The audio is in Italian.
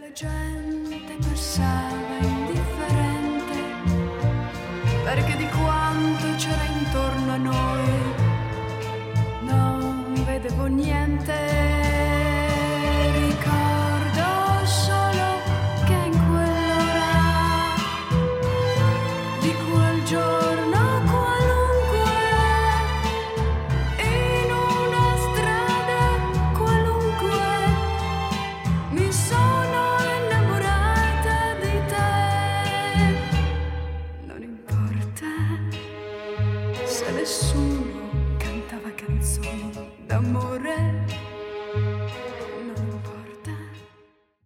la gente passava indifferente, perché di quanto c'era intorno a noi non vedevo niente. Ricordo solo che in quell'ora di quel giorno qualunque, in una strada qualunque, mi sono innamorata di te. Non importa se nessuno